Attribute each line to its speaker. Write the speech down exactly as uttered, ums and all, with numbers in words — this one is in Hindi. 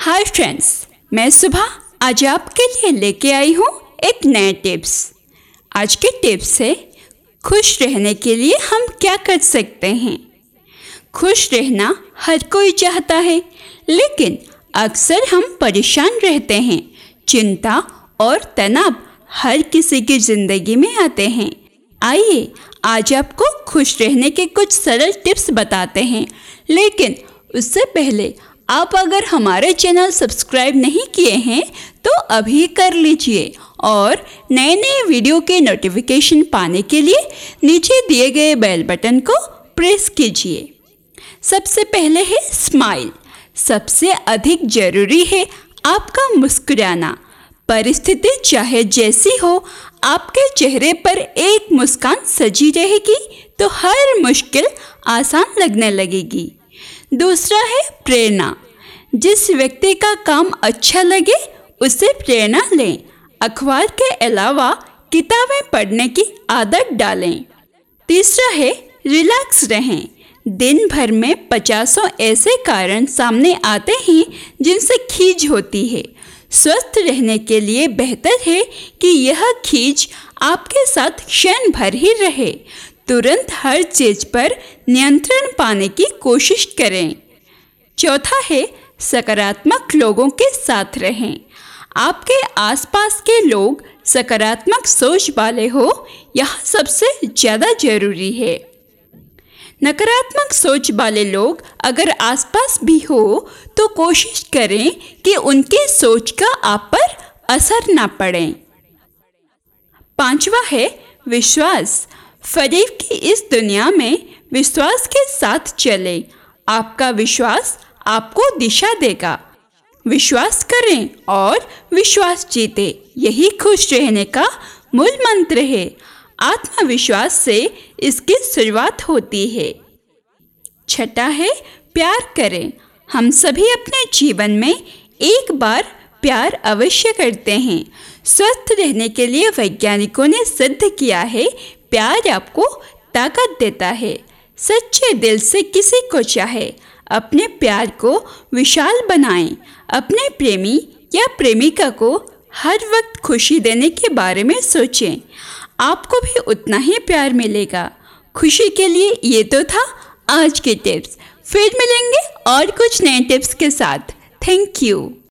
Speaker 1: हाय फ्रेंड्स, मैं सुबह आज आपके लिए लेके आई हूँ एक नए टिप्स। आज के टिप्स से खुश रहने के लिए हम क्या कर सकते हैं। खुश रहना हर कोई चाहता है, लेकिन अक्सर हम परेशान रहते हैं। चिंता और तनाव हर किसी की ज़िंदगी में आते हैं। आइए आज आपको खुश रहने के कुछ सरल टिप्स बताते हैं, लेकिन उससे पहले आप अगर हमारे चैनल सब्सक्राइब नहीं किए हैं तो अभी कर लीजिए और नए नए वीडियो के नोटिफिकेशन पाने के लिए नीचे दिए गए बेल बटन को प्रेस कीजिए। सबसे पहले है स्माइल। सबसे अधिक ज़रूरी है आपका मुस्कुराना। परिस्थिति चाहे जैसी हो, आपके चेहरे पर एक मुस्कान सजी रहेगी तो हर मुश्किल आसान लगने लगेगी। दूसरा है प्रेरणा। जिस व्यक्ति का काम अच्छा लगे उसे प्रेरणा लें। अखबार के अलावा किताबें पढ़ने की आदत डालें। तीसरा है रिलैक्स रहें। दिन भर में पचासों ऐसे कारण सामने आते हैं जिनसे खींच होती है। स्वस्थ रहने के लिए बेहतर है कि यह खींच आपके साथ क्षण भर ही रहे। तुरंत हर चीज़ पर नियंत्रण पाने की कोशिश करें। चौथा है सकारात्मक लोगों के साथ रहें। आपके आसपास के लोग सकारात्मक सोच वाले हो, यह सबसे ज़्यादा ज़रूरी है। नकारात्मक सोच वाले लोग अगर आसपास भी हो तो कोशिश करें कि उनकी सोच का आप पर असर ना पड़े। पांचवा है विश्वास। फरेब की इस दुनिया में विश्वास के साथ चलें। आपका विश्वास आपको दिशा देगा। विश्वास करें और विश्वास जीते, यही खुश रहने का मूल मंत्र है। आत्मविश्वास से इसकी शुरुआत होती है। छठा है प्यार करें। हम सभी अपने जीवन में एक बार प्यार अवश्य करते हैं। स्वस्थ रहने के लिए वैज्ञानिकों ने सिद्ध किया है प्यार आपको ताकत देता है। सच्चे दिल से किसी को चाहे, अपने प्यार को विशाल बनाएं। अपने प्रेमी या प्रेमिका को हर वक्त खुशी देने के बारे में सोचें, आपको भी उतना ही प्यार मिलेगा। खुशी के लिए ये तो था आज के टिप्स। फिर मिलेंगे और कुछ नए टिप्स के साथ। Thank you.